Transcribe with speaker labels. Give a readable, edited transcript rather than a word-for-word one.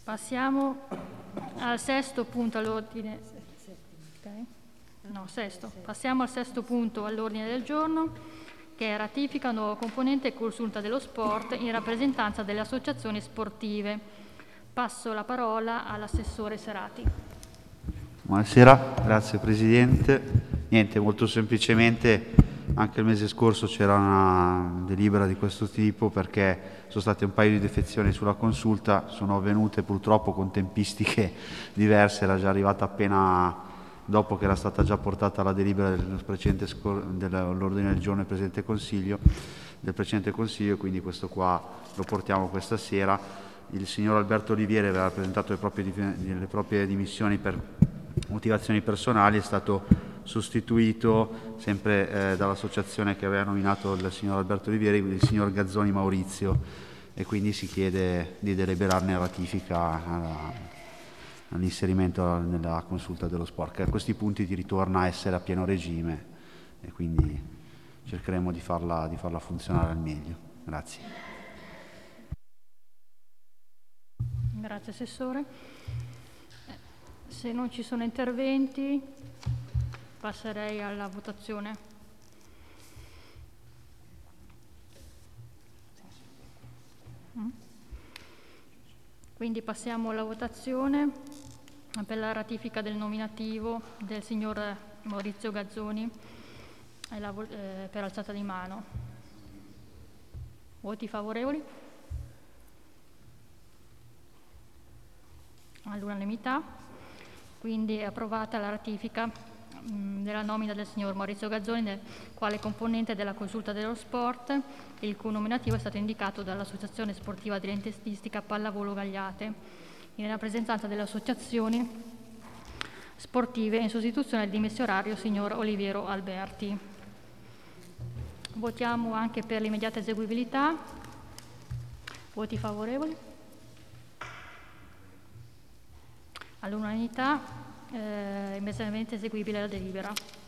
Speaker 1: Passiamo al sesto punto all'ordine. Passiamo al sesto punto all'ordine del giorno, che è ratifica nuovo componente e consulta dello sport in rappresentanza delle associazioni sportive. Passo la parola all'assessore Serati.
Speaker 2: Buonasera, grazie Presidente. Niente, molto semplicemente, anche il mese scorso c'era una delibera di questo tipo perché sono state un paio di defezioni sulla consulta, sono avvenute purtroppo con tempistiche diverse, era già arrivata appena dopo che era stata già portata la delibera dell'ordine del giorno del precedente Consiglio, quindi questo qua lo portiamo questa sera. Il signor Alberto Olivieri aveva presentato le proprie dimissioni per motivazioni personali, è stato sostituito sempre dall'associazione che aveva nominato il signor Alberto Olivieri, il signor Gazzoni Maurizio, e quindi si chiede di deliberarne ratifica all'inserimento nella consulta dello sport, che a questi punti ti ritorna a essere a pieno regime e quindi cercheremo di farla funzionare al meglio. Grazie.
Speaker 1: Grazie Assessore. Se non ci sono interventi, passerei alla votazione. Quindi passiamo alla votazione per la ratifica del nominativo del signor Maurizio Gazzoni per alzata di mano. Voti favorevoli? All'unanimità. Quindi è approvata la ratifica della nomina del signor Maurizio Gazzoni quale componente della consulta dello sport, il cui nominativo è stato indicato dall'Associazione Sportiva Dilettantistica Pallavolo Gagliate in rappresentanza delle associazioni sportive in sostituzione del dimissionario signor Oliviero Alberti. Votiamo anche per l'immediata eseguibilità. Voti favorevoli? All'unanimità immediatamente eseguibile la delibera.